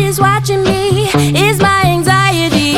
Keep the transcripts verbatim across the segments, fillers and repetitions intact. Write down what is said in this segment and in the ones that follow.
somebody's watching me is my anxiety.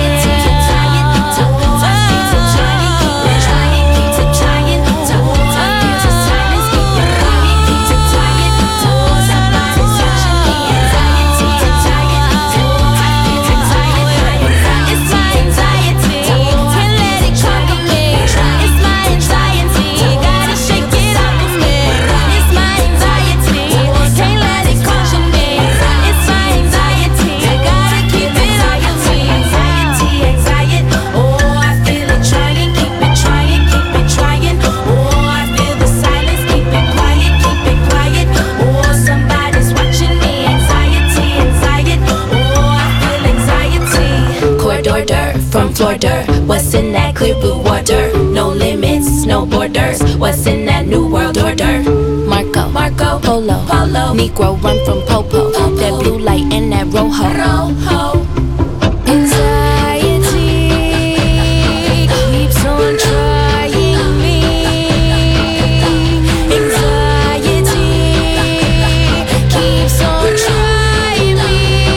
From Florida, what's in that clear blue water? No limits, no borders. What's in that new world order? Marco, Marco, Polo, Polo, Negro run from Popo. Popo. That blue light and that rojo. Rojo. Anxiety keeps on trying me. Anxiety keeps on trying me.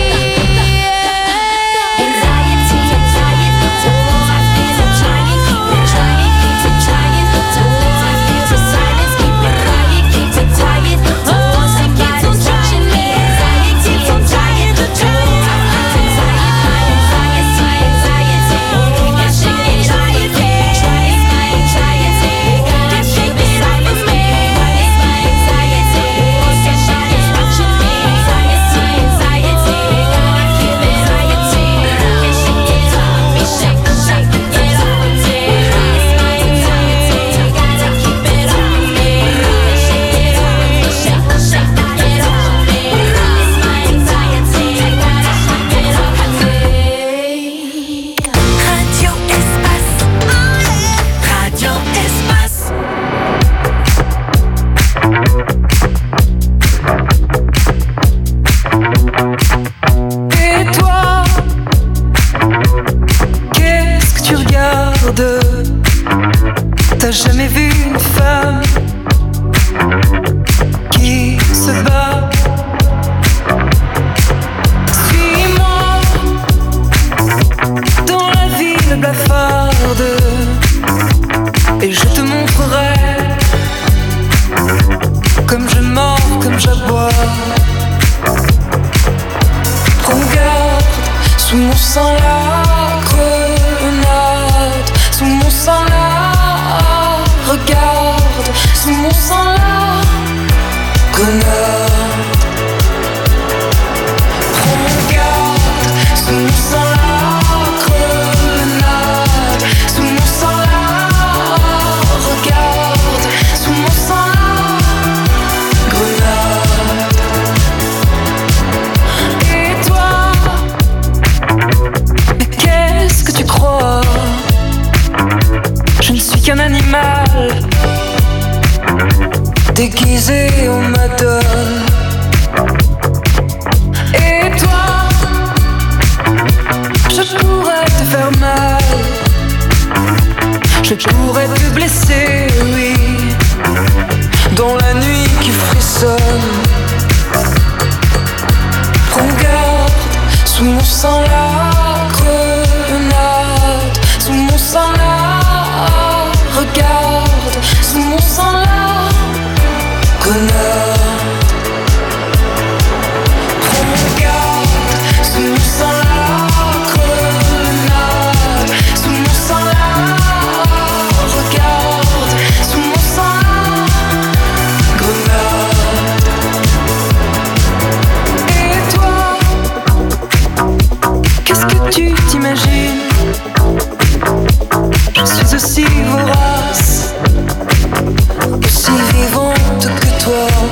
T'as jamais vu une femme qui se bat? Suis-moi dans la ville blafarde et je te montrerai comme je mords, comme j'aboie. Prends garde, sous mon sang la grenade, sous mon sang la regarde, sous mon sang la grenade. Prends garde, sous mon sang la grenade, sous mon sang la regarde, sous mon sang la grenade. Et toi, mais qu'est-ce que tu crois? Je ne suis qu'un animal déguisé en madone. Et toi, je pourrais te faire mal, je pourrais te blesser, oui, dans la nuit qui frissonne. Prends garde, sous mon sang la grenade, sous mon sang la regarde, sous mon sang la grenade. Prends garde, sous mon sang la grenade, sous mon sang la regarde, sous mon sang la grenade. Et toi, qu'est-ce que tu t'imagines? Je suis aussi vorace, aussi vivante que toi.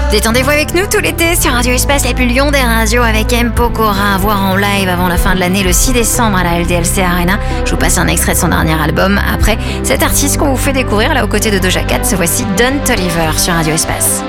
Détendez-vous avec nous tout l'été sur Radio Espace, la plus Lyon des radios avec M. Pokora, à voir en live avant la fin de l'année le six décembre à la L D L C Arena. Je vous passe un extrait de son dernier album. Après, cet artiste qu'on vous fait découvrir là aux côtés de Doja Cat, ce voici Don Toliver sur Radio Espace.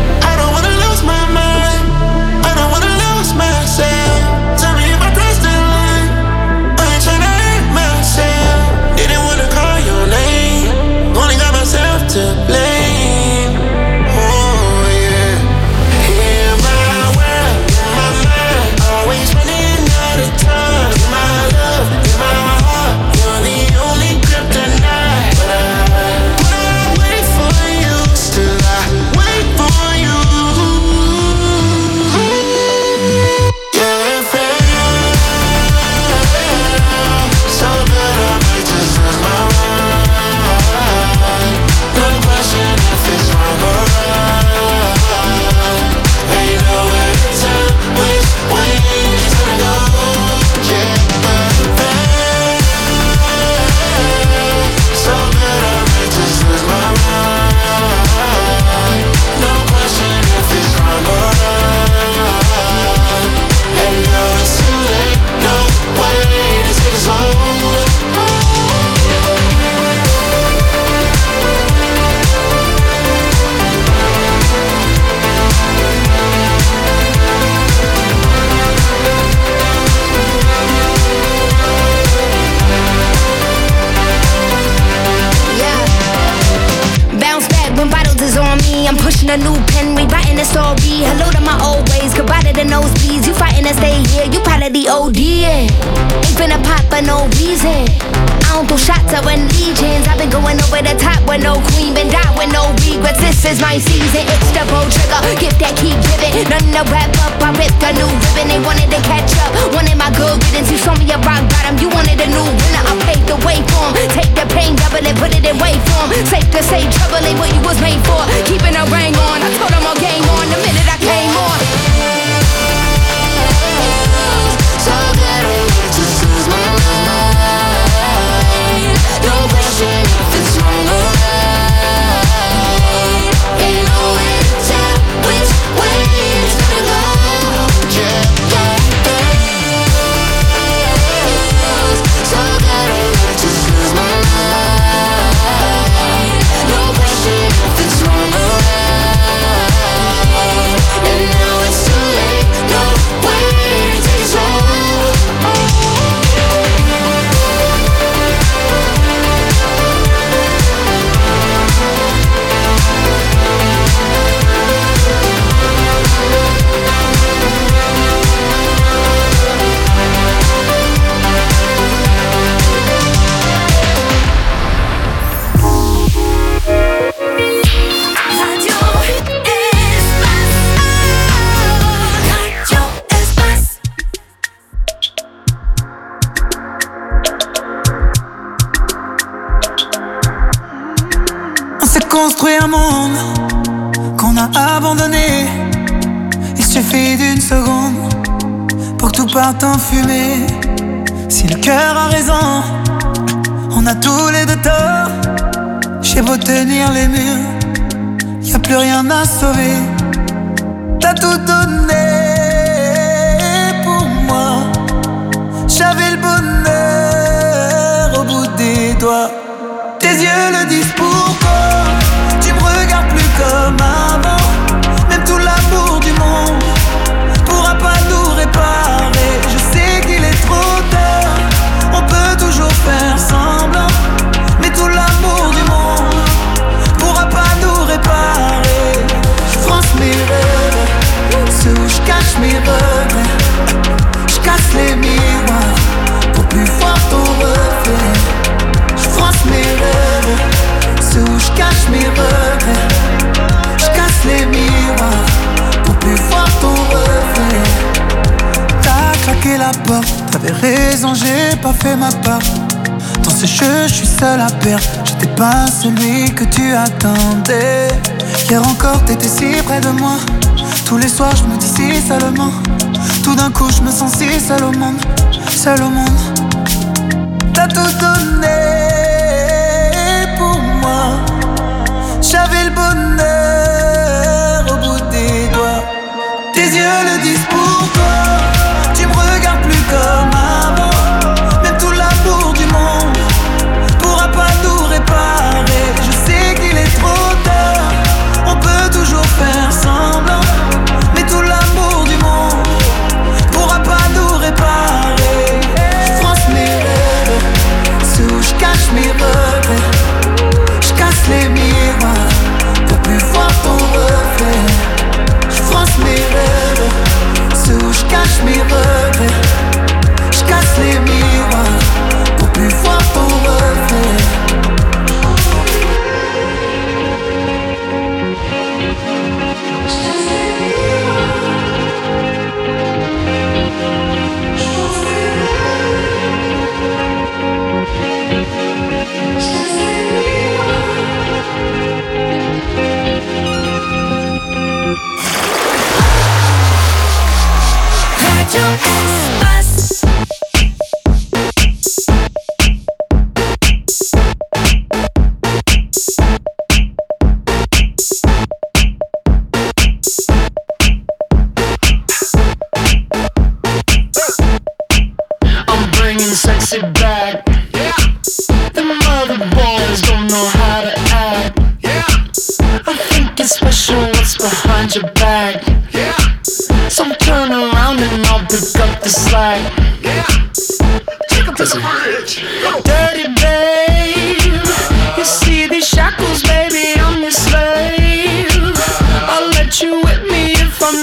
A new pen, rewriting the story. Hello to my old ways, goodbye to the nosebleeds. You fighting to stay here, you part of the O D. Ain't finna pop for no reason. I don't throw shots, I run legions. I've been going over the top with no queen, been die with no regrets. This is my season, it's the pro trigger. Gift that keep giving, nothing to wrap up. I ripped a new ribbon, they wanted to catch up. Wanted my good riddance, you saw me a rock bottom. You wanted a new winner, I paved the way for 'em. Take the pain, double it, put it in wait form. Safe to say, trouble ain't what you was made for. Keeping a ring on, I told them all game on the minute I came on. So that I just lose my mind. No question if it's wrong or right. Ain't no way to tell which way it's gonna go. Yeah, yeah, yeah. So that I just lose my mind. No question if it's wrong or right. And now it's too late. No way to take us home. Construire un monde qu'on a abandonné. Il suffit d'une seconde pour que tout parte en fumée. Si le cœur a raison, on a tous les deux tort. J'ai beau tenir les murs, y'a plus rien à sauver. T'as tout donné pour moi. J'avais le bonheur au bout des doigts. Tes yeux le disent pourquoi. Tu me regardes plus comme avant. Même tout l'amour du monde pourra pas nous réparer. Je sais qu'il est trop tard. On peut toujours faire semblant, mais tout l'amour du monde pourra pas nous réparer. Je France mes rêves, ceux où je cache mes regrets. Je casse les miroirs pour plus voir ton reflet. Je France mes rêves, ceux où je cache mes regrets. Je casse les miroirs pour plus voir ton reflet. T'as claqué la porte, t'avais raison, j'ai pas fait ma part. Dans ce jeu, je suis seul à perdre. J'étais pas celui que tu attendais. Hier encore, t'étais si près de moi. Tous les soirs, je me dis si seulement. Tout d'un coup, je me sens si seul au monde. Seul au monde. T'as tout donné pour moi. J'avais le bonheur au bout des back. Yeah. So turn around and I'll pick up the slack. Yeah. Take 'em to the bridge. Dirty babe, you see these shackles, baby, I'm your slave. I'll let you whip me if I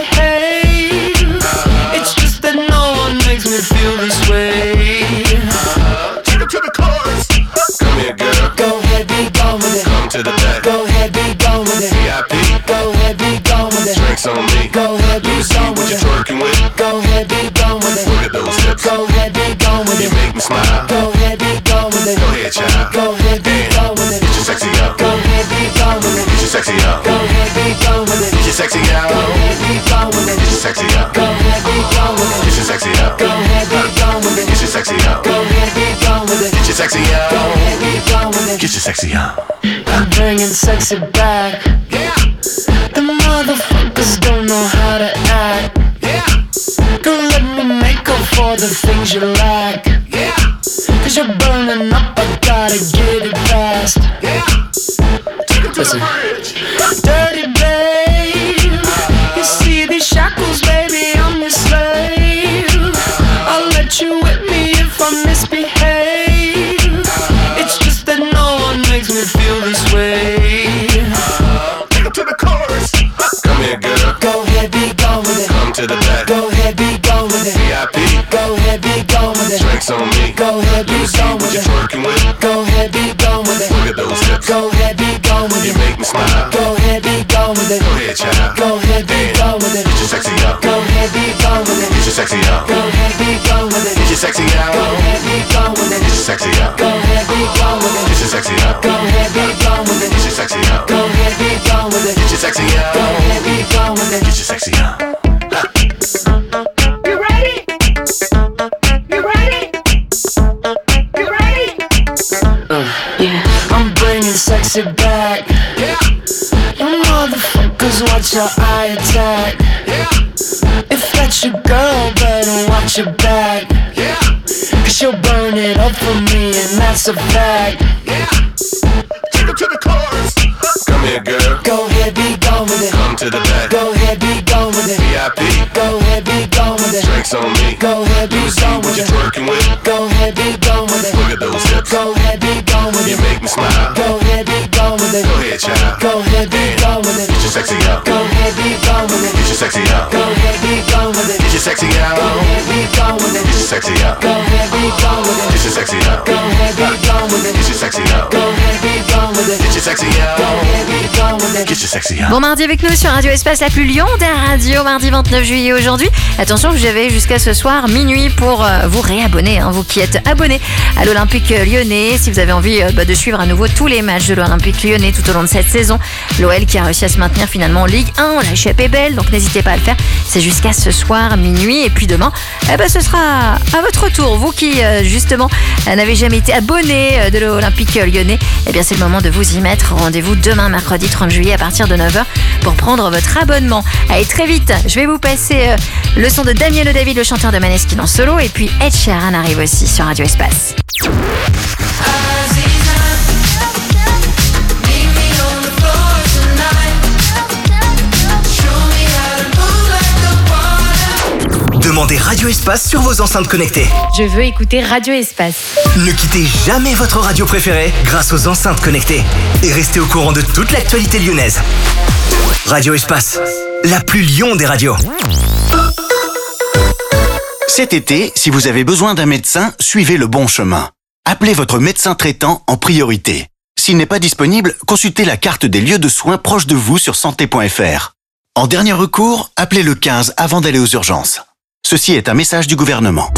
misbehave. It's just that no one makes me feel this way. Take 'em to the chorus. Come here, girl. Go ahead, be gone with it. Come to the back. Go ahead, be gone with it. V I P. Go ahead, be gone with it. Drinks on me. Go ahead, be gone with it. What you twerking with? Go ahead, be gone with it. Look at those hips. Go ahead, be gone with it. You make me smile. Go ahead, be gone with it. Go ahead, child. Go ahead, be gone with it. Get your sexy up. Go ahead, be gone with it. Get your sexy up. Go ahead, be gone with it. Get your sexy up. Go ahead, be gone with it. Get your sexy up. Go ahead, be gone with it. Get your sexy up. Go ahead, be gone with it. Get your sexy up. Go ahead, be gone with it. Get your sexy up. Go ahead, be gone with it. Get your sexy up. I'm bringing sexy back. Yeah. The motherfuckers don't know how to act. Yeah. Don't let me make up for the things you lack. Yeah. Cause you're burning up, I gotta get it fast. Yeah. Take it to Listen. the bridge. Dirty babe, you see these shackles, baby, I'm your slave. I'll let you whip me if I misbehave. It's just that no one makes me feel this way. Take it to the chorus. Come here, girl. Go ahead, be gone with it. Come to the back. Go ahead, be gone with it. V I P. Go ahead, be gone with it. Drinks on me. Go ahead, be gone with it. What you twerking with? Go ahead, be gone with it. Look at those hips. Go ahead, be gone with it. You make me smile. Go ahead, be gone with it. Go ahead, child. Go ahead, be gone with it. Get your sexy up. Go ahead, be gone with it. Get your sexy up. Go ahead, be gone with it. Get your sexy up. Go ahead, be gone with it. Get your sexy up. Go ahead, be gone with it. Get your sexy up. Go ahead, be gone with it. Get your sexy up. Go ahead, be gone with it. Get your sexy up. Go ahead, be gone with it. Get your sexy up. You ready? You ready? You ready? Uh, yeah. I'm bringing sexy back. Yeah. You motherfuckers watch your eye attack. Yeah. If that's your girl, better watch your back. Yeah. Cause she'll burn it up for me and that's a fact. Yeah. Take her to the chorus. Come here, girl. Go ahead, be gone with it. Come to the back. Go ahead, be gone with it. V I P. Go ahead, be gone with it. Drinks on me. Go ahead, be gone with it. What you twerking with? Go ahead, be gone with it. Look at those hips. Go ahead, be gone with it. You make me smile. Go ahead, be gone with it. Go ahead, child. Go ahead, be gone with it. Get your sexy up. Go ahead, be gone with it. Get your sexy up. Go ahead, be gone with it. Get your sexy up. Go ahead, be gone with it. Get your sexy up. Go ahead, be gone with it. Get your sexy up. Go ahead, be gone with it. Get your sexy up. Go ahead, be gone with it. Get your sexy up. Go ahead, be gone with it. Get your sexy up. Bon mardi avec nous sur Radio Espace, la plus Lyon des radios, mardi vingt-neuf juillet aujourd'hui. Attention, vous avez jusqu'à ce soir minuit pour euh, vous réabonner, hein, vous qui êtes abonnés à l'Olympique Lyonnais. Si vous avez envie euh, bah, de suivre à nouveau tous les matchs de l'Olympique Lyonnais tout au long de cette saison, l'O L qui a réussi à se maintenir finalement en Ligue un, on l'a échappé belle, donc n'hésitez pas à le faire. C'est jusqu'à ce soir minuit et puis demain, eh ben, ce sera à votre tour. Vous qui euh, justement euh, n'avez jamais été abonné euh, de l'Olympique Lyonnais, eh bien c'est le moment de vous y mettre. Rendez-vous demain mercredi trente juillet à partir de neuf heures pour prendre votre abonnement. Allez, très vite, je vais vous passer euh, le son de Damien Le David, le chanteur de Maneskin en solo, et puis Ed Sheeran arrive aussi sur Radio Espace. Demandez Radio Espace sur vos enceintes connectées. Je veux écouter Radio Espace. Ne quittez jamais votre radio préférée grâce aux enceintes connectées. Et restez au courant de toute l'actualité lyonnaise. Radio Espace, la plus Lyon des radios. Cet été, si vous avez besoin d'un médecin, suivez le bon chemin. Appelez votre médecin traitant en priorité. S'il n'est pas disponible, consultez la carte des lieux de soins proches de vous sur santé point f r. En dernier recours, appelez le quinze avant d'aller aux urgences. Ceci est un message du gouvernement.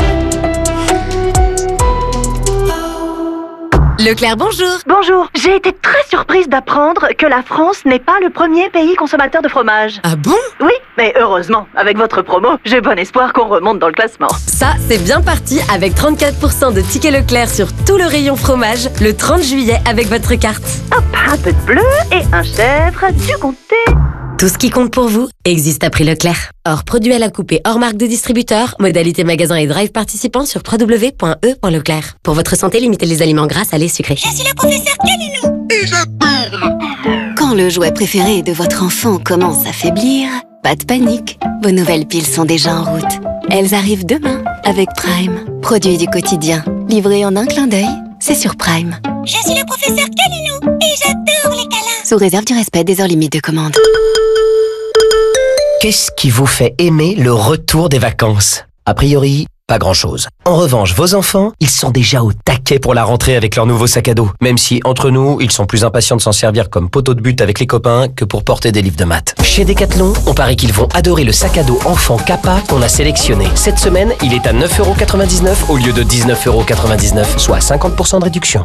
Leclerc, bonjour. Bonjour, j'ai été très surprise d'apprendre que la France n'est pas le premier pays consommateur de fromage. Ah bon? Oui, mais heureusement, avec votre promo, j'ai bon espoir qu'on remonte dans le classement. Ça, c'est bien parti avec trente-quatre pour cent de tickets Leclerc sur tout le rayon fromage le trente juillet avec votre carte. Hop, un peu de bleu et un chèvre, du comté. Tout ce qui compte pour vous existe à prix Leclerc. Hors produit à la coupe et hors marque de distributeur, modalité magasin et drive participant sur w w w point e point leclerc. Pour votre santé, limitez les aliments gras, salés, sucrés. Je suis le professeur Calilou. Et j'adore. Quand Quand le jouet préféré de votre enfant commence à faiblir, pas de panique. Vos nouvelles piles sont déjà en route. Elles arrivent demain avec Prime. Produit du quotidien. Livré en un clin d'œil, c'est sur Prime. Je suis le professeur Kalilou et j'adore les câlins. Sous réserve du respect des heures limites de commande. Qu'est-ce qui vous fait aimer le retour des vacances ? A priori, pas grand-chose. En revanche, vos enfants, ils sont déjà au taquet pour la rentrée avec leur nouveau sac à dos. Même si, entre nous, ils sont plus impatients de s'en servir comme poteau de but avec les copains que pour porter des livres de maths. Chez Decathlon, on parie qu'ils vont adorer le sac à dos enfant Kappa qu'on a sélectionné. Cette semaine, il est à neuf euros quatre-vingt-dix-neuf au lieu de dix-neuf euros quatre-vingt-dix-neuf, soit cinquante pour cent de réduction.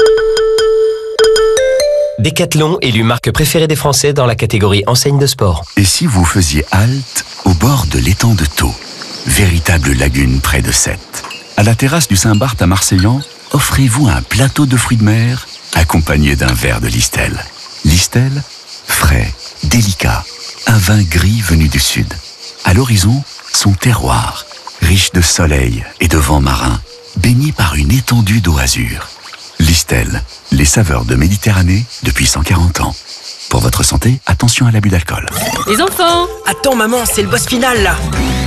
Decathlon, élu marque préférée des Français dans la catégorie enseigne de sport. Et si vous faisiez halte au bord de l'étang de Thau, véritable lagune près de Sète. À la terrasse du Saint-Barth à Marseillan, offrez-vous un plateau de fruits de mer accompagné d'un verre de Listel. Listel, frais, délicat, un vin gris venu du sud. À l'horizon, son terroir, riche de soleil et de vent marin, baigné par une étendue d'eau azur. Listel, les saveurs de Méditerranée depuis cent quarante ans. Pour votre santé, attention à l'abus d'alcool. Les enfants! Attends maman, c'est le boss final là!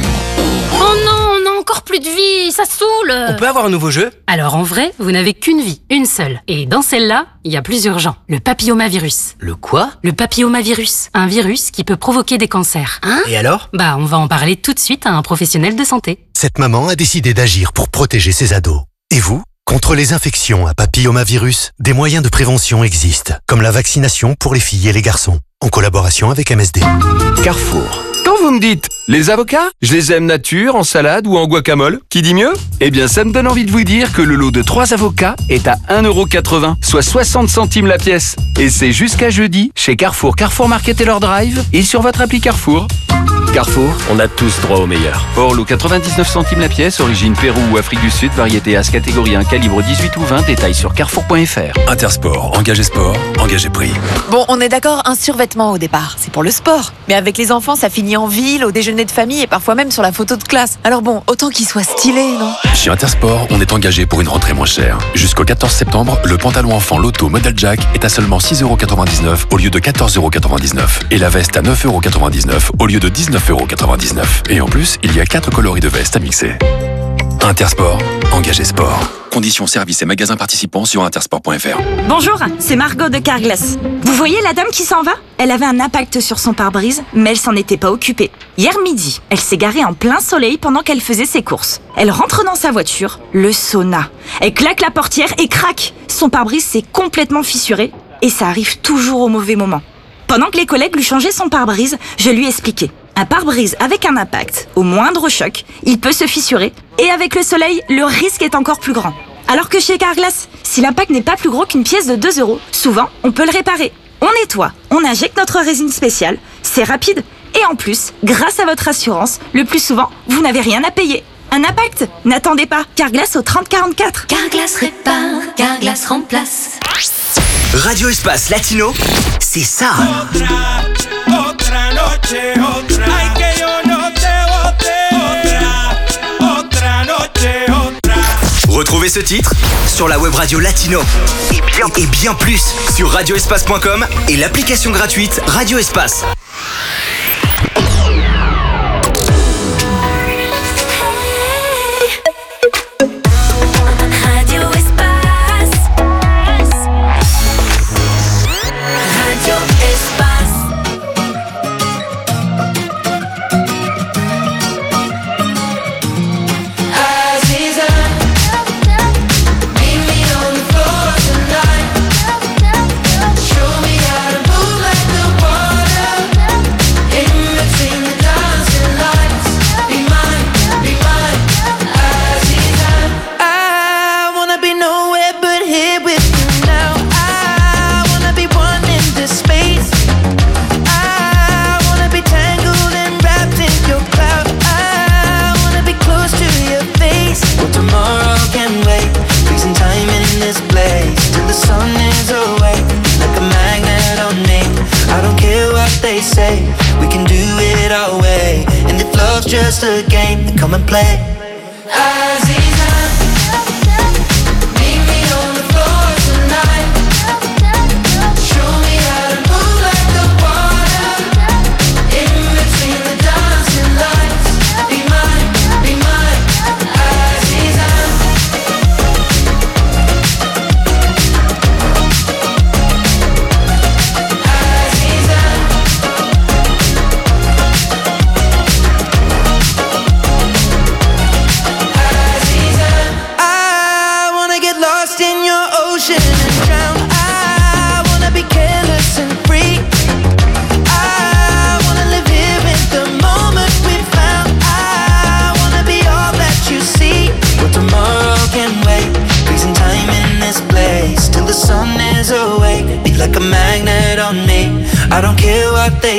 Oh non, on a encore plus de vie, ça saoule! On peut avoir un nouveau jeu? Alors en vrai, vous n'avez qu'une vie, une seule. Et dans celle-là, il y a plus urgent. Le papillomavirus. Le quoi? Le papillomavirus. Un virus qui peut provoquer des cancers. Hein? Et alors? Bah, on va en parler tout de suite à un professionnel de santé. Cette maman a décidé d'agir pour protéger ses ados. Et vous? Contre les infections à papillomavirus, des moyens de prévention existent, comme la vaccination pour les filles et les garçons, en collaboration avec M S D. Carrefour. Quand vous me dites les avocats, je les aime nature, en salade ou en guacamole, qui dit mieux? Eh bien, ça me donne envie de vous dire que le lot de trois avocats est à un euro quatre-vingts, soit soixante centimes la pièce. Et c'est jusqu'à jeudi chez Carrefour, Carrefour Market et leur drive et sur votre appli Carrefour. Carrefour, on a tous droit au meilleur. Or, lot quatre-vingt-dix-neuf centimes la pièce, origine Pérou ou Afrique du Sud, variété As catégorie un, calibre dix-huit ou vingt, détails sur carrefour point f r. Intersport, engagé sport, engagé prix. Bon, on est d'accord, un survêtement au départ, c'est pour le sport. Mais avec les enfants, ça finit en ville, au déjeuner de famille et parfois même sur la photo de classe. Alors bon, autant qu'il soit stylé, non? Chez Intersport, on est engagé pour une rentrée moins chère. Jusqu'au quatorze septembre, le pantalon enfant Lotto Model Jack est à seulement six euros quatre-vingt-dix-neuf au lieu de quatorze euros quatre-vingt-dix-neuf. Et la veste à neuf euros quatre-vingt-dix-neuf au lieu de dix-neuf euros quatre-vingt-dix-neuf. Et en plus, il y a quatre coloris de veste à mixer. Intersport, engagé sport. Conditions, services et magasins participants sur intersport point f r. Bonjour, c'est Margot de Carglass. Vous voyez la dame qui s'en va? Elle avait un impact sur son pare-brise, mais elle s'en était pas occupée. Hier midi, elle s'est garée en plein soleil pendant qu'elle faisait ses courses. Elle rentre dans sa voiture, le sauna. Elle claque la portière et craque. Son pare-brise s'est complètement fissuré et ça arrive toujours au mauvais moment. Pendant que les collègues lui changeaient son pare-brise, je lui ai expliqué. Un pare-brise avec un impact, au moindre choc, il peut se fissurer. Et avec le soleil, le risque est encore plus grand. Alors que chez Carglass, si l'impact n'est pas plus gros qu'une pièce de deux euros, souvent, on peut le réparer. On nettoie, on injecte notre résine spéciale, c'est rapide. Et en plus, grâce à votre assurance, le plus souvent, vous n'avez rien à payer. Un impact? N'attendez pas, Carglass au trente quarante-quatre. Carglass répare, Carglass remplace. Radio Espace Latino, c'est ça. Otra noche, otra. Ay, que yo no te bote. Otra, otra noche, otra. Retrouvez ce titre sur la web radio Latino et bien, et bien plus sur radio espace point com et l'application gratuite Radio Espace. Just a game, then come and play. Aziza, meet me on the floor tonight. Show me how to move like the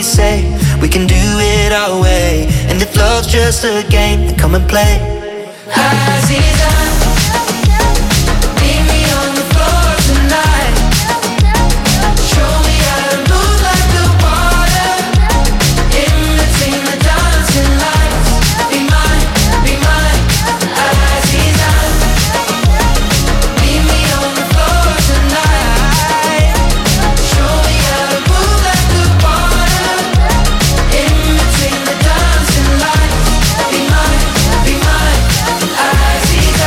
they say we can do it our way. And if love's just a game, then come and play. Aziza, meet me on the floor tonight. Show me how to move like the water in between the dancing lights. Be mine, be mine, Aziza. Meet me on the floor tonight. Show me how to move like the water in between the dancing lights. Be mine, be mine, Aziza.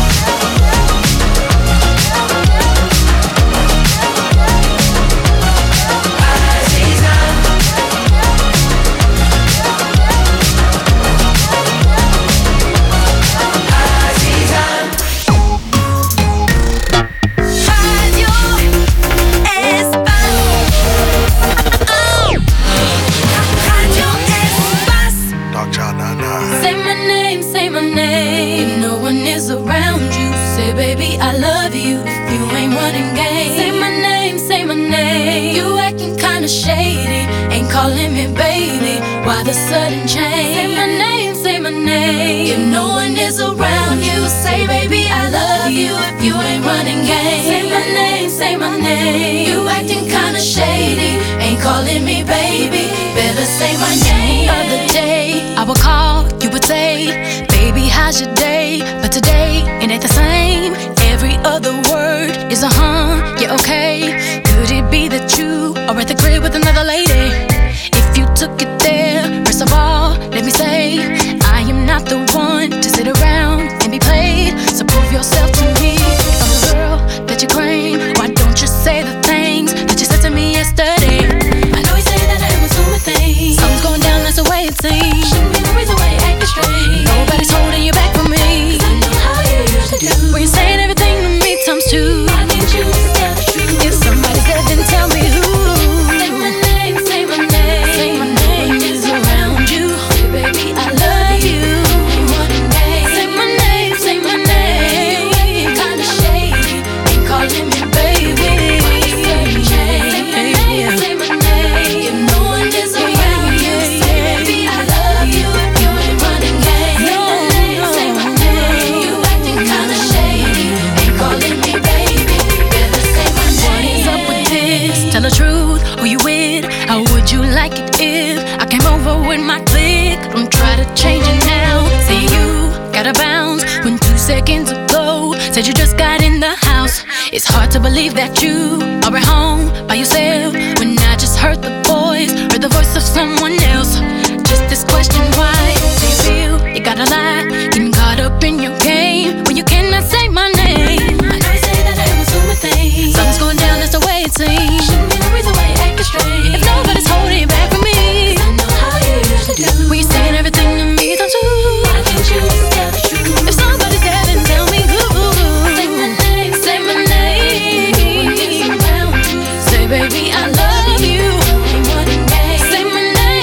Say my name, say my name. If no one is around you, say baby I love you. If you ain't running game, say my name, say my name. You acting kinda shady, ain't calling me baby. Why the sudden change? Say my name, say my name. If no one is around you, say baby I love you. If you ain't running game, say my name, say my name. You acting kinda shady, ain't calling me baby. Better say my name. Other day I would call, you would say, baby how's your day? But today it ain't the same. Every other word is a huh, yeah okay. Could it be that you are at the crib with another lady? If you took it there, first of all, let me say, I am not the one to sit around and be played. So prove yourself to me. If I'm the girl that you claim, why don't you say the things that you said to me yesterday? I know you say that I am assuming things. Something's going down, that's the way it seems. Shouldn't be no reason why you're acting strange. Nobody's holding you back from me. 'Cause I know how you usually do. When you're saying everything to me times two. I need you to tell the truth. If somebody's dead, then tell me who. Say my name, say my name. Say my name is around you. Say baby I love you. Ain't running game. Say my name, say my name. You acting kinda shady, ain't calling me baby. Why you sudden change? Say my name, say my name. If no one is around you, say baby I love you. If you ain't running game, say my name, say my name. You acting kinda shady, ain't calling me baby. Better say my name. What's up with this? Tell the truth, who you with? How would you like it if I came over with my clique? Don't try to change it now. Say you gotta bounce when two seconds ago said you just got in the house. It's hard to believe that you are at home by yourself when I just heard the voice, heard the voice of someone else. Just this question, why do you feel you gotta lie? Getting caught up in your game when you cannot say my name. I know you say that I am assuming things. Something's going down, that's the way it seems. Shouldn't be no reason why you're acting strange. If nobody's holding you back from me, 'cause I know how you usually do. When you're saying everything to me times two. Why can't you just tell the truth? If somebody's dead, then tell me who. Say my name, say my name. Say baby I love you. Ain't running game. Say my name.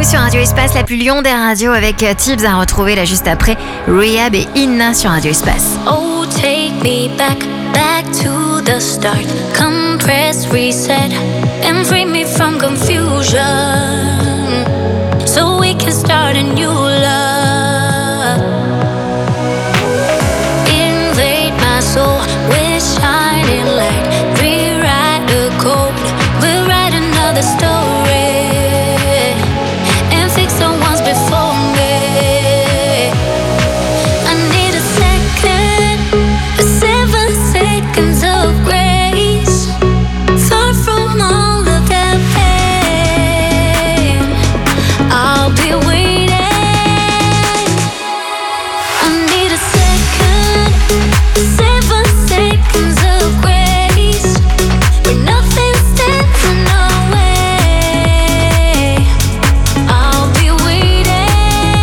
sur Radio Espace, la plus Lyon des radios, avec Tibbs à retrouver là juste après Rehab et Inna sur Radio Espace. Oh, take me back, back to the start. Come press reset and free me from confusion, so we can start a new love. Invade my soul with shining light. Rewrite the code, we'll write another story and fix the ones before me. I need a second, a seven seconds of grace, far from all of that pain. I'll be waiting. I need a second, seven seconds of grace, where nothing stands in our way. I'll be waiting.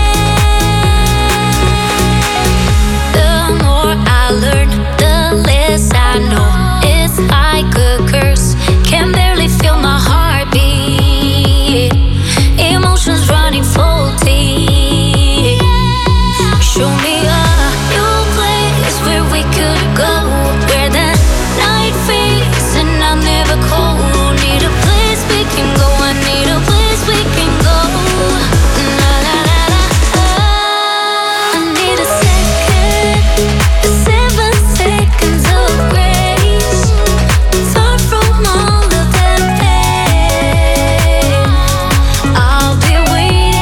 The more I learn, the less I know. It's like a curse, can barely feel my heartbeat. Emotions running faulty. Show me a new place where we could go, where the night fades and I'm never cold. Need a place we can go, I need a place we can go. La la la la. I need a second, seven seconds of grace, far from all of that pain. I'll be waiting.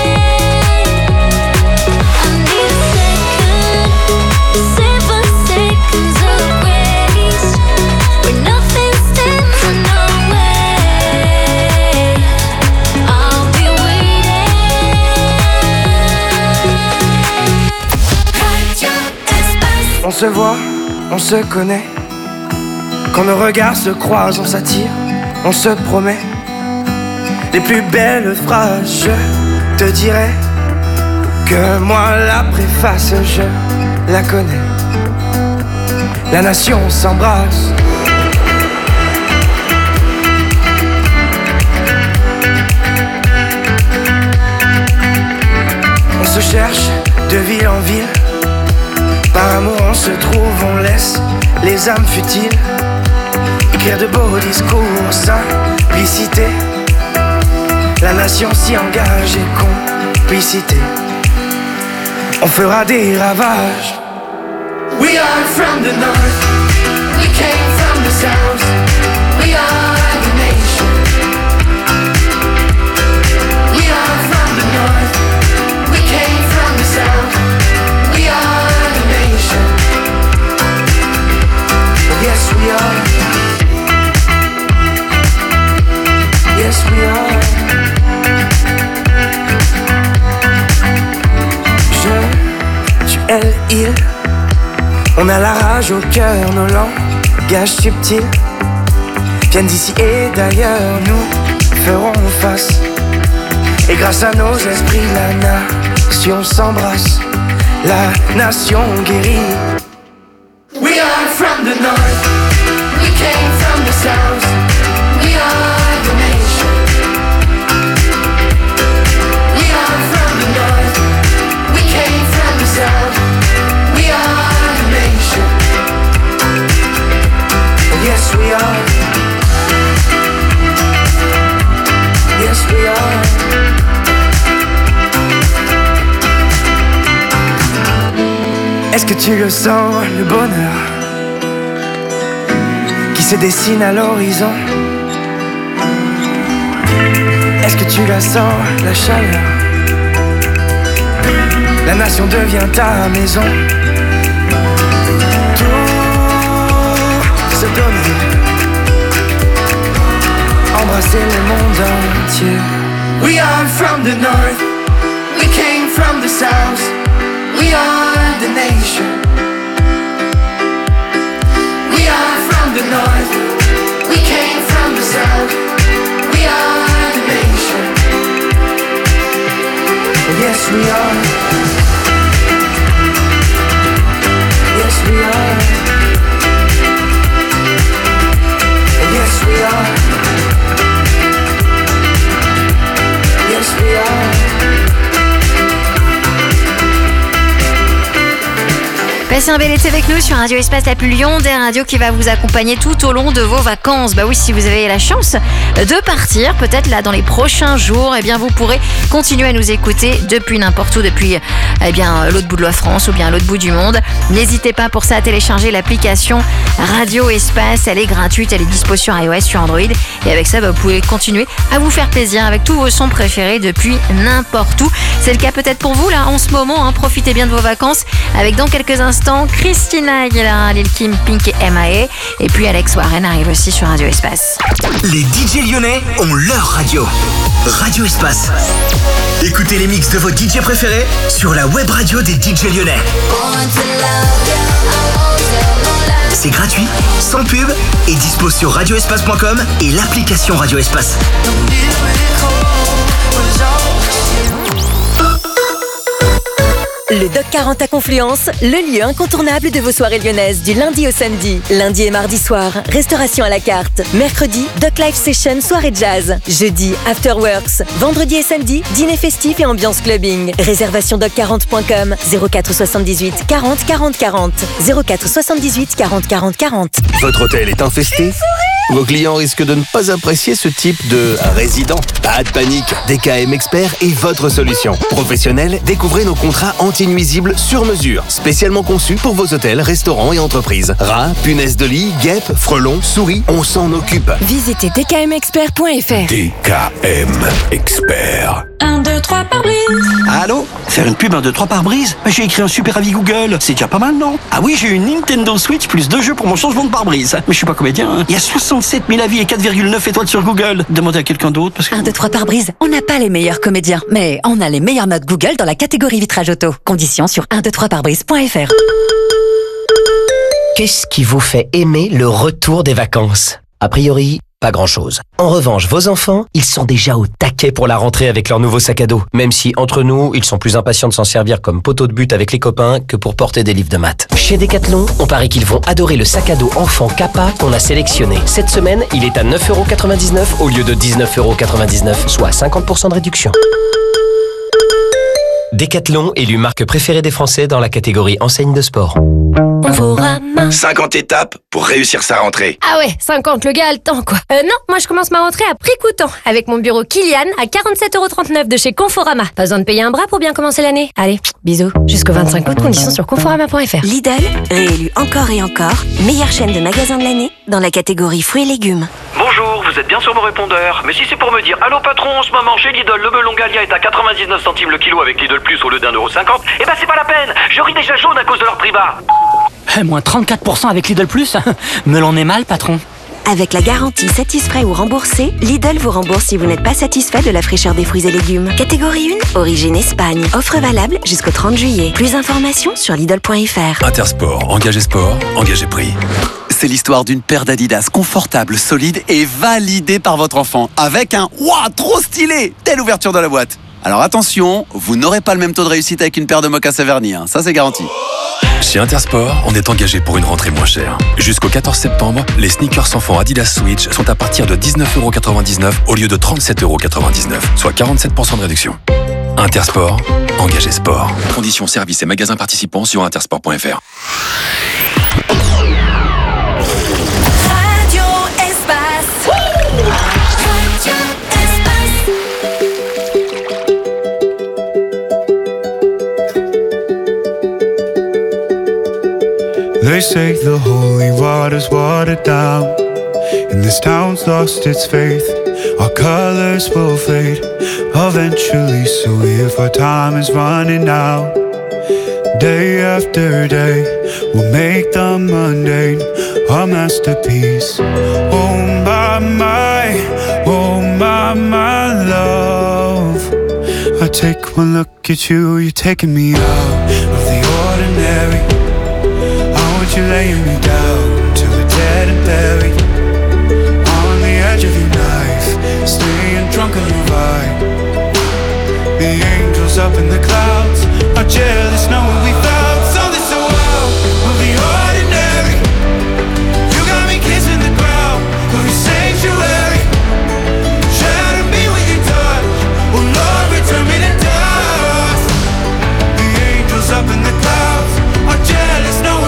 I need a second, seven seconds of grace, where nothing stands in our way. I'll be waiting. On se voit, on se connaît. Quand nos regards se croisent, on s'attire, on se promet les plus belles phrases. Je te dirai que moi la préface, je la connais. La nation s'embrasse. On se cherche de ville en ville. Par amour on se trouve, on laisse les âmes futiles écrire de beaux discours, simplicité. La nation s'y engage et complicité. On fera des ravages. We are from the north, we came from the south, we are the nation. We are from the north, we came from the south, we are the nation. Yes we are. Yes we are. Je, tu, elle, il. On a la rage au cœur, nos langages subtils viennent d'ici et d'ailleurs, nous ferons face. Et grâce à nos esprits, la nation s'embrasse, la nation guérit. We are from the north, we came from the south, we are the nation. We are from the north, we came from the south, we are the nation. Yes we are. Yes we are. Est-ce que tu le sens, le bonheur qui se dessine à l'horizon? Est-ce que tu la sens, la chaleur? La nation devient ta maison. Tout se donner, embrasser le monde entier. We are from the north, we came from the south, we are the nation. We are from the north, we came from the south, we are the nation. Yes we are. Yes we are. Yes we are. Yes we are. Passez un bel été avec nous sur Radio Espace, la plus Lyon des radios qui va vous accompagner tout au long de vos vacances. Bah oui, si vous avez la chance de partir, peut-être là dans les prochains jours, eh bien vous pourrez continuer à nous écouter depuis n'importe où, depuis eh bien l'autre bout de la France ou bien l'autre bout du monde. N'hésitez pas pour ça à télécharger l'application Radio Espace. Elle est gratuite, elle est dispo sur iOS, sur Android. Et avec ça, bah, vous pouvez continuer à vous faire plaisir avec tous vos sons préférés depuis n'importe où. C'est le cas peut-être pour vous là en ce moment. Hein. Profitez bien de vos vacances avec dans quelques instants Christina Aguilera, Lil Kim, Pink et M I A. Et puis Alex Warren arrive aussi sur Radio Espace. Les D J lyonnais ont leur radio. Radio Espace. Écoutez les mix de vos D J préférés sur la web radio des D J lyonnais. C'est gratuit, sans pub et dispo sur radio espace point com et l'application Radio Espace. Le Doc quarante à Confluence, le lieu incontournable de vos soirées lyonnaises du lundi au samedi. Lundi et mardi soir, restauration à la carte. Mercredi, Doc Live Session, soirée jazz. Jeudi, Afterworks. Vendredi et samedi, dîner festif et ambiance clubbing. Réservation doc quarante point com, zéro quatre soixante-dix-huit quarante quarante quarante. zéro quatre soixante-dix-huit quarante quarante quarante. Votre hôtel est infesté ? Vos clients risquent de ne pas apprécier ce type de résident. Pas de panique, D K M Expert est votre solution. Professionnel, découvrez nos contrats anti-nuisibles sur mesure, spécialement conçus pour vos hôtels, restaurants et entreprises. Rats, punaises de lit, guêpes, frelons, souris, on s'en occupe. Visitez d k m expert point f r. D K M Expert. un, deux, trois par brise. Allô ? Faire une pub un, deux, trois par brise ? Mais j'ai écrit un super avis Google. C'est déjà pas mal, non ? Ah oui, j'ai une Nintendo Switch plus deux jeux pour mon changement de pare-brise. Mais je suis pas comédien, hein. Il y a soixante-sept mille avis et quatre virgule neuf étoiles sur Google. Demandez à quelqu'un d'autre parce que... un, deux, trois par brise. On n'a pas les meilleurs comédiens, mais on a les meilleures notes Google dans la catégorie vitrage auto. Conditions sur un, deux, trois par brise point f r. Qu'est-ce qui vous fait aimer le retour des vacances ? A priori, pas grand-chose. En revanche, vos enfants, ils sont déjà au taquet pour la rentrée avec leur nouveau sac à dos. Même si, entre nous, ils sont plus impatients de s'en servir comme poteau de but avec les copains que pour porter des livres de maths. Chez Decathlon, on parie qu'ils vont adorer le sac à dos enfant Kappa qu'on a sélectionné. Cette semaine, il est à neuf euros quatre-vingt-dix-neuf au lieu de dix-neuf euros quatre-vingt-dix-neuf, soit cinquante pour cent de réduction. Decathlon, élu marque préférée des Français dans la catégorie enseigne de sport. cinquante étapes pour réussir sa rentrée. Ah ouais, cinquante, le gars a le temps quoi. Euh non, moi je commence ma rentrée à prix coûtant avec mon bureau Kilian à quarante-sept euros trente-neuf de chez Conforama. Pas besoin de payer un bras pour bien commencer l'année. Allez, bisous. Jusqu'au vingt-cinq août, conditions sur conforama point f r. Lidl, réélu encore et encore, meilleure chaîne de magasins de l'année dans la catégorie fruits et légumes. Bonjour, vous êtes bien sur mon répondeur. Mais si c'est pour me dire allô patron, en ce moment chez Lidl, le melon Gallia est à quatre-vingt-dix-neuf centimes le kilo avec Lidl Plus au lieu d'un euro cinquante, eh ben c'est pas la peine, je ris déjà jaune à cause de leur prix bas. Eh, moins trente-quatre pour cent avec Lidl Plus. Melon est mal, patron. Avec la garantie satisfait ou remboursé, Lidl vous rembourse si vous n'êtes pas satisfait de la fraîcheur des fruits et légumes. Catégorie un, origine Espagne. Offre valable jusqu'au trente juillet. Plus d'informations sur Lidl point f r. Intersport, engagé sport, engagé prix. C'est l'histoire d'une paire d'Adidas confortable, solide et validée par votre enfant. Avec un « Ouah, trop stylé !» Telle ouverture de la boîte. Alors attention, vous n'aurez pas le même taux de réussite avec une paire de mocassins vernis, hein. Ça c'est garanti. Chez Intersport, on est engagé pour une rentrée moins chère. Jusqu'au quatorze septembre, les sneakers enfants Adidas Switch sont à partir de dix-neuf euros quatre-vingt-dix-neuf au lieu de trente-sept euros quatre-vingt-dix-neuf, soit quarante-sept pour cent de réduction. Intersport, engagé sport. Conditions, services et magasins participants sur intersport point f r. Radio Espace. Radio Espace. They say the holy water's watered down, and this town's lost its faith. Our colors will fade eventually, so if our time is running out, day after day, we'll make the mundane our masterpiece. Oh my, my, oh my, my love. I take one look at you, you're taking me out of the ordinary. You're laying me down till we're dead and buried on the edge of your knife, staying drunk on your vibe. The angels up in the clouds are jealous knowing we found something so out of the ordinary. You got me kissing the ground of your sanctuary. Shatter me with your touch, oh Lord, return me to dust. The angels up in the clouds are jealous knowing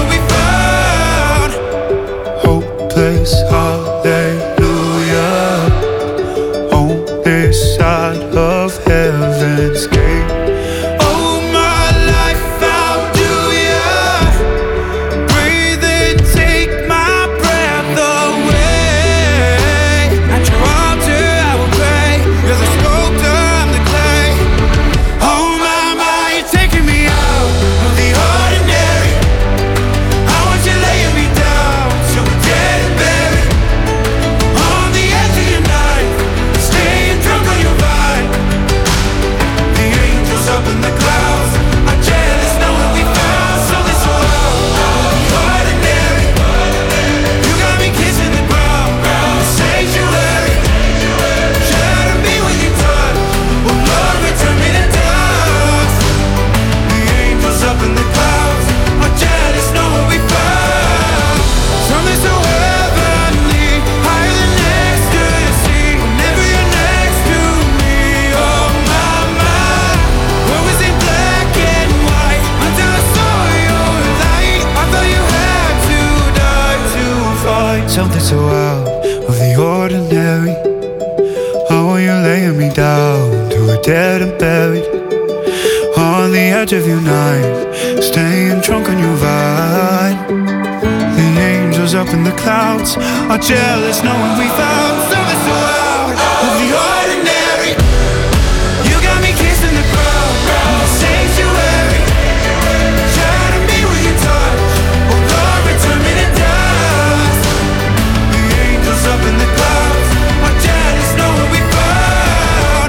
something so out of the ordinary. How are you laying me down to a dead and buried on the edge of your night, staying drunk on your vine. The angels up in the clouds are jealous knowing we found something so out of the ordinary. You got me kissing the ground in the sanctuary, trying to be with your touch, oh Lord, return me to dust. The angels up in the clouds are jealous knowing we found.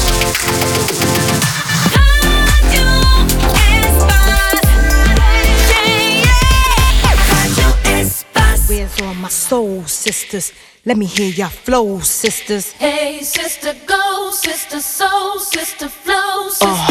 Where's all my soul sisters? Let me hear your flow, sisters. Hey, sister, go, sister, soul, sister, flow, sister. Oh.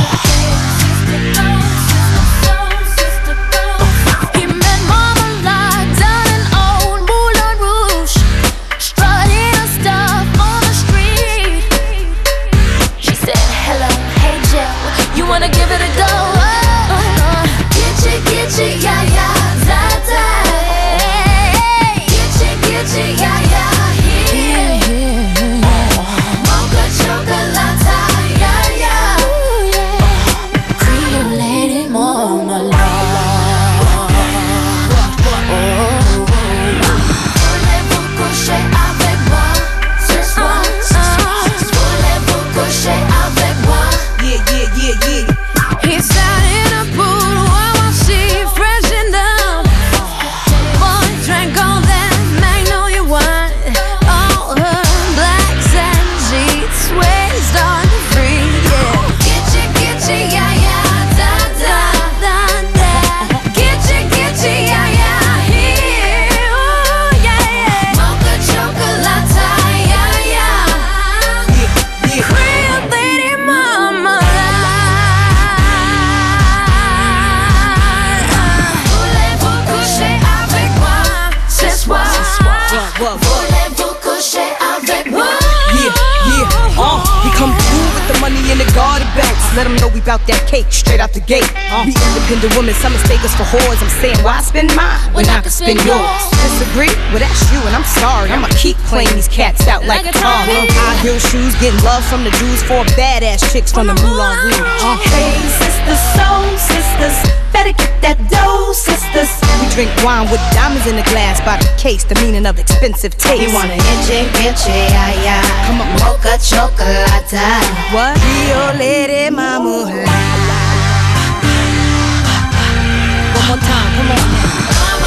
Wanna give it a go? Oh, oh. Get you, get you, yeah, yeah, that day. Get you, get you, yeah, yeah, here. Mocha chocolate, yeah, yeah. Creole lady, mama, love. Voulez-vous coucher avec moi ce soir? Voulez-vous coucher avec moi? Yeah, yeah, yeah, yeah. He sat in a pool while she freshened up. Boy drank all that magnolia wine. All her blacks and sheets waist on free, yeah. Gitchy, gitchy, yeah, yeah, da, da, da, da. Gitchy, gitchy, yeah, yeah, here, ooh, yeah, yeah. Mocha chocolate, yeah, yeah. Creole lady mama. Voulez-vous coucher avec moi? Yeah, yeah, uh, he come through with the money in the garden bags. Let him know we bout that cake straight out the gate. Uh, we independent women, some mistake us for whores. I'm saying, why spend mine when I can spend yours? Disagree? Well, that's you, and I'm sorry. I'ma keep playing these cats out like a car. High heel shoes, getting love from the Jews, four badass chicks from the Moulin Rouge. Uh, hey, sisters, soul sisters, better get that dough, sisters. We drink wine with diamonds in the glass by the case, the meaning of expensive taste. You wanna itchy, itchy, yeah, yeah. Come on, mocha chocolate. What? Rio lady mama. One more time, come on now.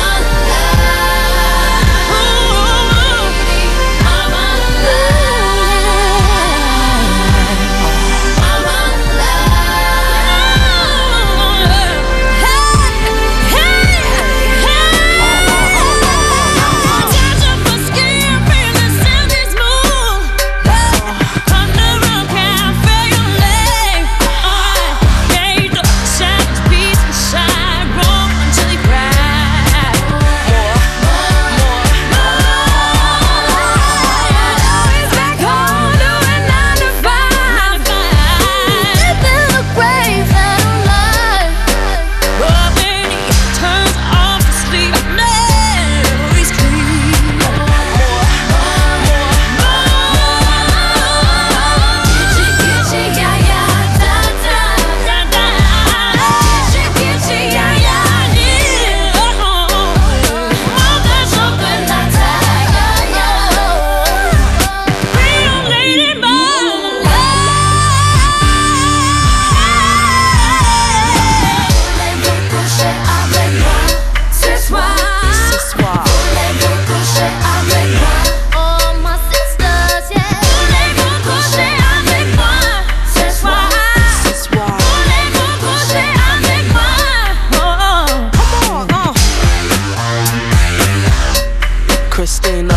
Christina,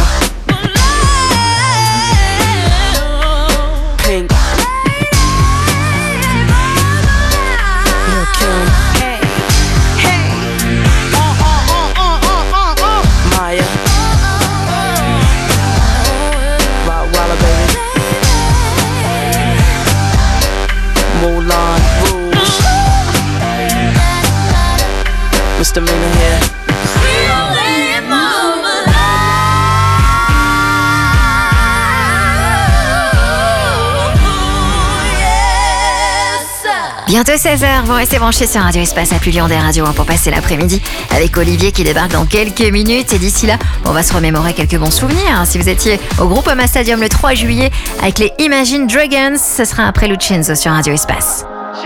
Pink, Lil' Kim, hey, hey, uh, uh, uh, uh, uh, uh, uh. Maya, Rottweiler, baby, Moulin Rouge, Misdemeanor here. Creole lady mama. Bientôt seize heures, vous restez branchés sur Radio Espace, la plus Lyon des radios, hein, pour passer l'après-midi avec Olivier qui débarque dans quelques minutes. Et d'ici là, on va se remémorer quelques bons souvenirs. Si vous étiez au Groupama Stadium le trois juillet avec les Imagine Dragons, ce sera après Lucenzo sur Radio Espace.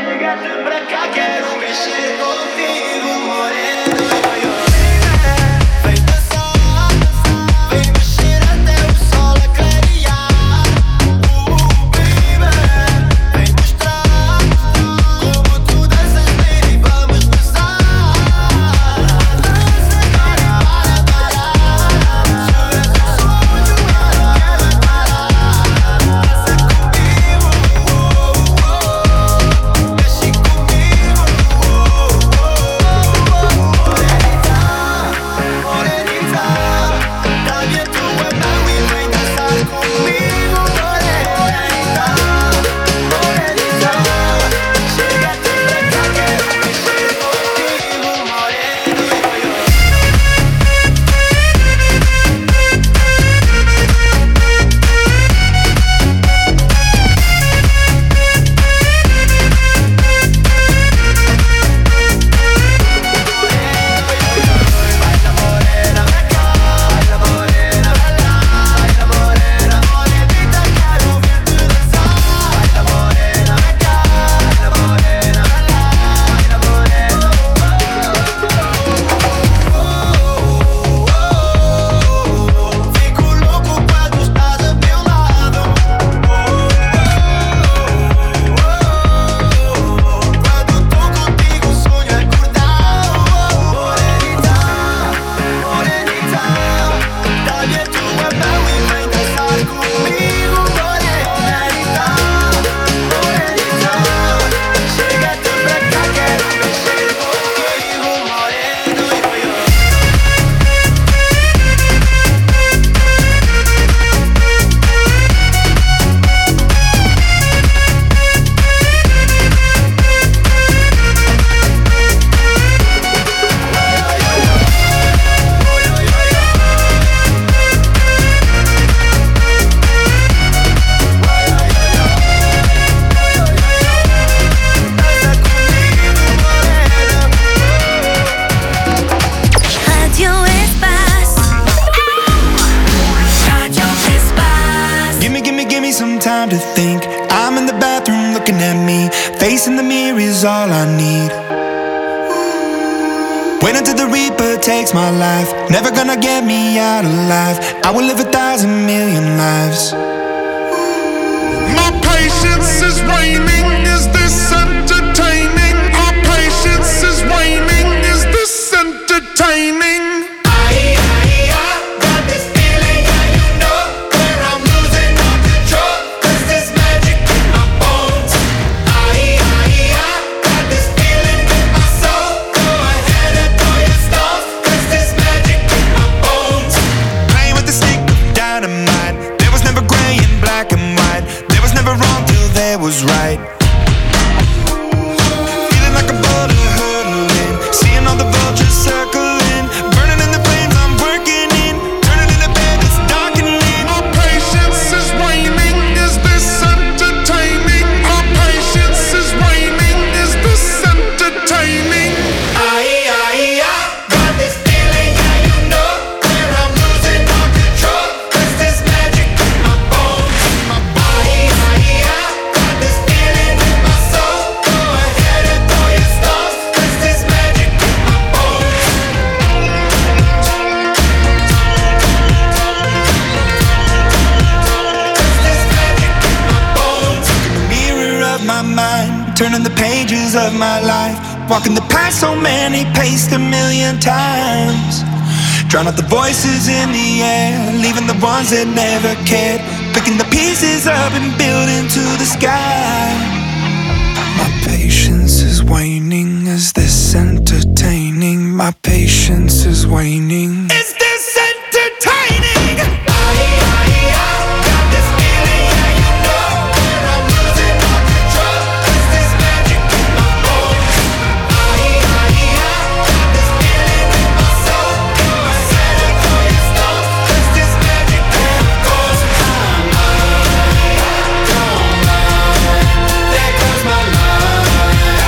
Facing the mirror is all I need. Wait until the Reaper takes my life. Never gonna get me out alive. I will live a thousand million lives. My patience is waning. Is this entertaining? My patience is waning. Is this entertaining? Was right. Feeling like a boulder hurtling, seeing all the vultures circling, burning in the flames I'm working in, turning in the bed it's darkening. My patience is waning. Is this entertaining? My patience is waning. Is this entertaining? Aye, aye, I got this feeling, yeah, you know, where I'm losing all control. Cause there's magic in my bones, in my body. Aye, aye, I turning the pages of my life, walking the path so many paced a million times. Drown out the voices in the air, leaving the ones that never cared, picking the pieces up and building to the sky. My patience is waning. Is this entertaining? My patience is waning. Is this entertaining? There goes my love.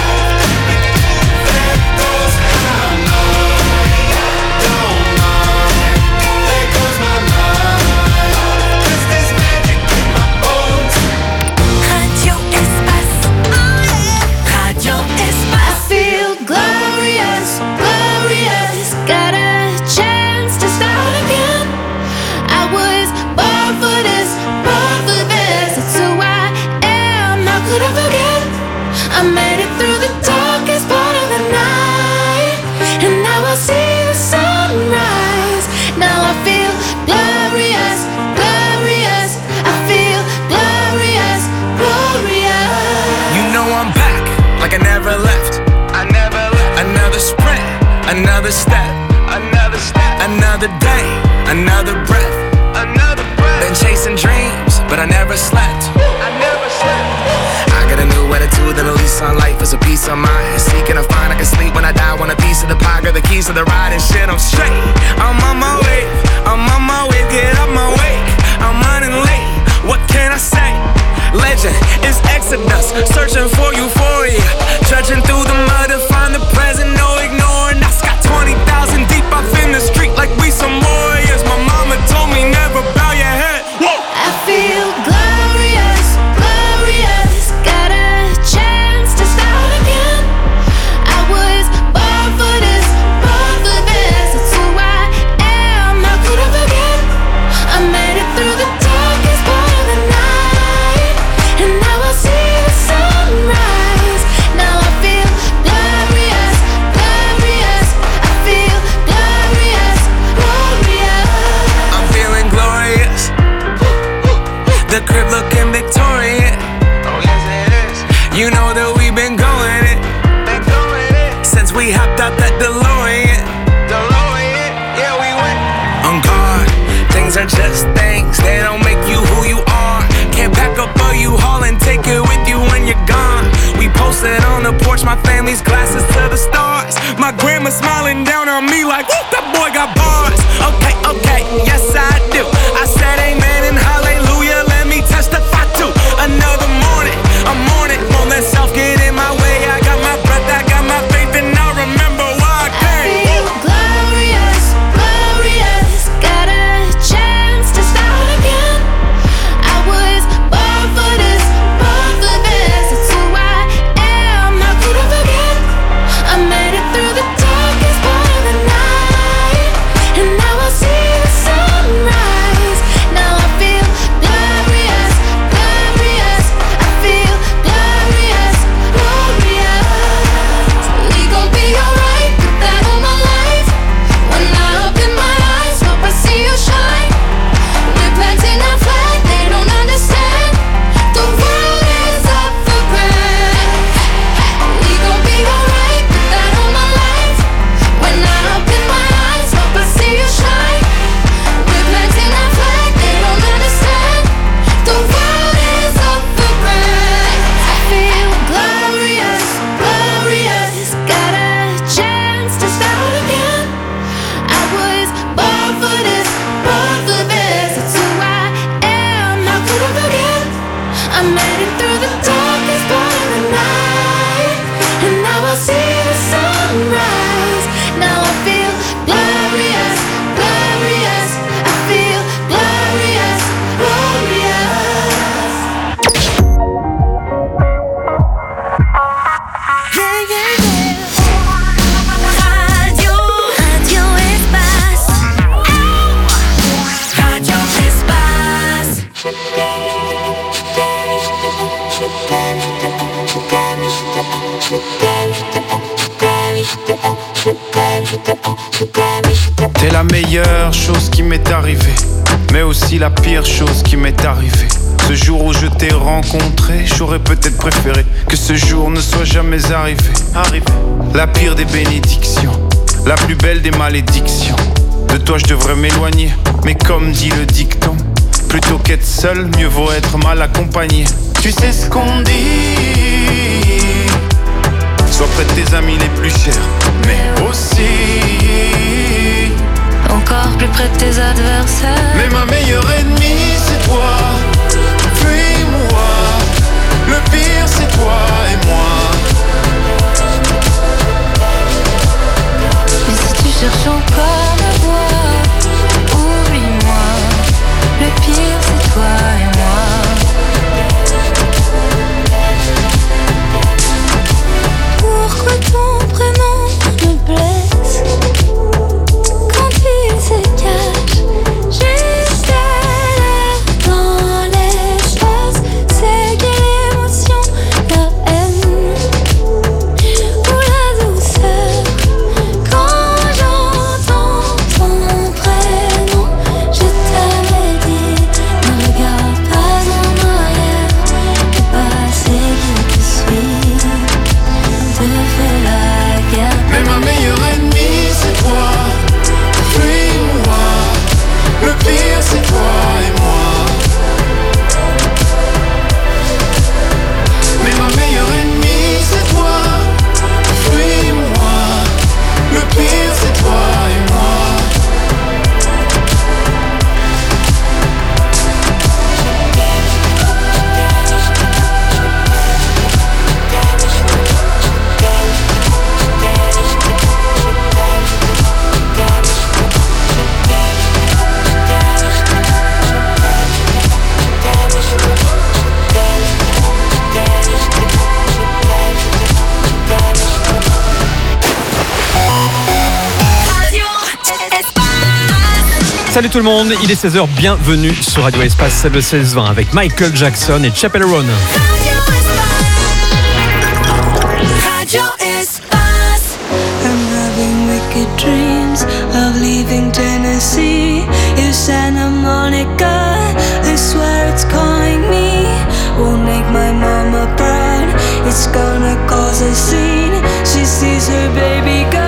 Another step, another step, another day, another breath, another breath. Been chasing dreams, but I never slept. I never slept. I got a new attitude and a lease on life is a peace of mind. Seeking to find I can sleep when I die. Want a piece of the pie, got the keys to the ride and shit. I'm straight. I'm on my way. I'm on my way. Get up my way. I'm running late. What can I say? Legend is Exodus, searching for euphoria. Trudging through the mud to find the present, no ignoring. I got twenty thousand deep off in the street like we some warriors. My mama told me never bow your head. Whoa. I feel glorious, glorious. Got a chance to start again. I was born for this, born for this. It's who I am, how could I forget? I made it through the darkest part of the night, and now I see the sunrise. Now I feel glorious, glorious. I feel glorious, glorious. I'm feeling glorious. The crib looking Victorian. Oh yes it is. You know that we've been going it, been going it since we hopped out that DeLorean. DeLorean, yeah we went. On guard, things are just things. They don't make you who you are. Can't pack up a U-Haul and take it with you when you're gone. We posted on the porch, my family's glasses to the stars. My grandma smiling down on me like, whoop, that boy got bars. Okay, okay, yes I do. I said amen and hallelujah. Let me testify to another morning. I'm on it, won't let self get in my way. I got my breath, I got my faith, and I remember why I came. I feel glorious, glorious. Got a chance to start again. I was born for this, born for this. It's who I am, how could I forget? I made it through the darkest part of the night, and now I see the sunrise. Now I feel glorious, glorious. I feel glorious, glorious. We gon' be alright, put that on my life. When I open my eyes, hope I see you shine. We're planting our flag, they don't understand. The world is up for grabs. We gon' be alright, put that on my life. When I open my eyes, hope I see you shine. We're planting our flag, they don't understand. The world is up for grabs. I feel glorious, glorious. Got a chance to start again. I was born for this, born for this. It's who I am, how could I forget? I made it through the darkest part of the night, and now I see the sunrise. Now I feel glorious, glorious. I feel glorious, glorious. Yeah, yeah, yeah. Radio, Radio Espace. Radio Espace. T'es la meilleure chose qui m'est arrivée, mais aussi la pire chose qui m'est arrivée. Ce jour où je t'ai rencontré, j'aurais peut-être préféré que ce jour ne soit jamais arrivé. Arrivé. La pire des bénédictions, la plus belle des malédictions. De toi je devrais m'éloigner, mais comme dit le dicton, plutôt qu'être seul, mieux vaut être mal accompagné. Tu sais ce qu'on dit, sois près de tes amis les plus chers, mais aussi encore plus près de tes adversaires. Mais ma meilleure ennemie c'est toi, fuis-moi. Le pire c'est toi et moi. Mais si tu cherches encore la voie, oublie-moi. Le pire c'est toi et moi. Pourquoi ton prénom me blesse quand il se cache juste là dans l'espace? C'est quelle émotion, la haine ou la douceur quand j'entends Salut tout le monde, il est seize heures, bienvenue sur Radio Espace, c'est le seize vingt avec Michael Jackson et Chapel Roan. Radio Espace. I'm having wicked dreams of leaving Tennessee. You Santa Monica, I swear it's calling me. Won't make my mama proud, it's gonna cause a scene. She sees her baby girl.